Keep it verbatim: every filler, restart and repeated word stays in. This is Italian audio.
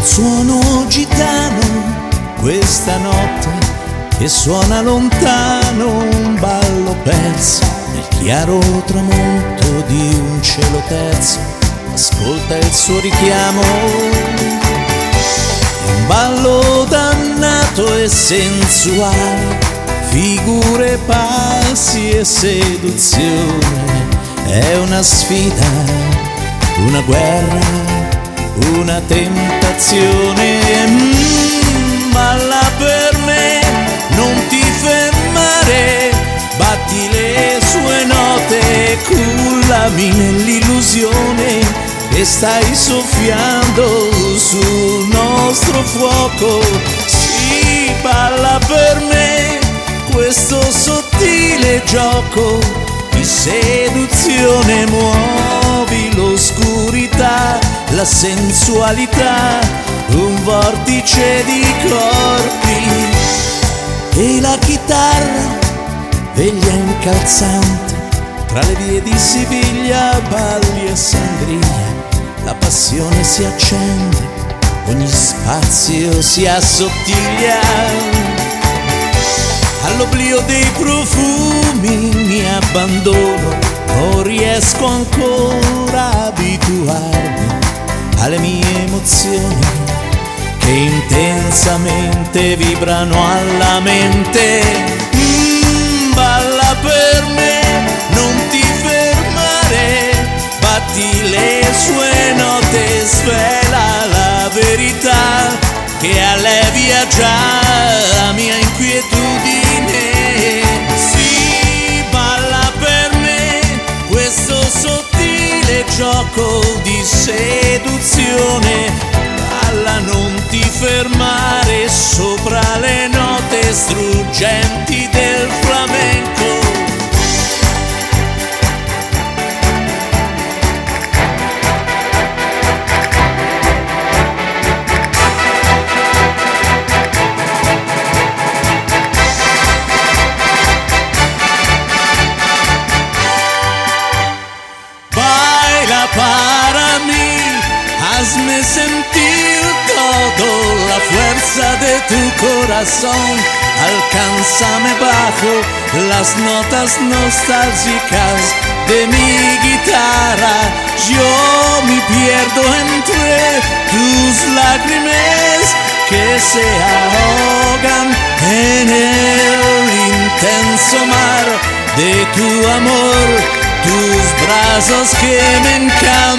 suono gitano questa notte che suona lontano, un ballo perso nel chiaro tramonto di un cielo terzo. Ascolta il suo richiamo, un ballo dannato e sensuale, figure, passi e seduzione. È una sfida, una guerra, una tentazione. Mm, balla per me, non ti fermare, batti le sue note, cullami nell'illusione che stai soffiando sul nostro fuoco. Sì, balla per me questo sottile gioco di seduzione, muovi l'oscurità, la sensualità, un vortice di corpi e la chitarra veglia incalzante tra le vie di Siviglia, balli e sangria. La passione si accende, ogni spazio si assottiglia. All'oblio dei profumi mi abbandono, non riesco ancora a abituarmi alle mie emozioni che intensamente vibrano alla mente. Mm, balla per me, non ti fermare, batti le sue note, svela la verità che allevia già la mia inquietudine. Sì, balla per me questo sottile gioco di seduzione, balla, non ti fermare sopra le note struggenti del flamenco. Para mí, hazme sentir todo la fuerza de tu corazón. Alcánzame bajo las notas nostálgicas de mi guitarra. Yo me pierdo entre tus lágrimas que se ahogan en el intenso mar de tu amor. Tus brazos que me encantan